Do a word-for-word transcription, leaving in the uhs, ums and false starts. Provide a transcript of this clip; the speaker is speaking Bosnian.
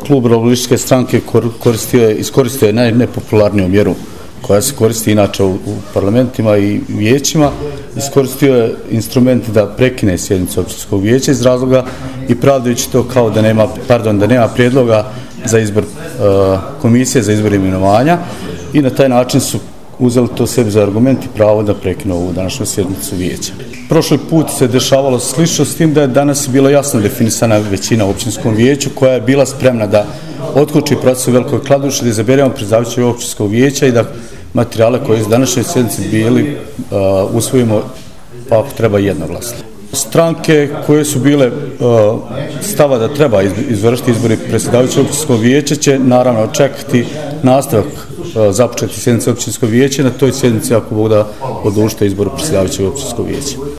klub Laburističke stranke koristio je, iskoristio je najnepopularniju mjeru koja se koristi inače u, u parlamentima i vijećima. Iskoristio je instrument da prekine sjednicu općinskog vijeća iz razloga i pravdajući to kao da nema, pardon, da nema prijedloga za izbor uh, komisije za izbor imenovanja i na taj način su uzeli to sebi za argument i pravo da prekinu ovu današnju sjednicu vijeća. Prošli put se dešavalo slično, s tim da je danas bila jasno definisana većina u općinskom vijeću koja je bila spremna da otkoči proces u Velikoj Kladuši, da izaberemo predsjedavajućeg općinskog vijeća i da materijale koji su današnje sjednici bili uh, usvojimo, pa ako treba jednoglasno. Stranke koje su bile uh, stava da treba izvršiti izbori predsjedavajućeg općinskog vijeća će naravno očekati nastavak uh, započeti sjednice općinskog vijeća, na toj sjednici ako Bog da odlučite izboru predsjedavajućeg općinskog vijeća.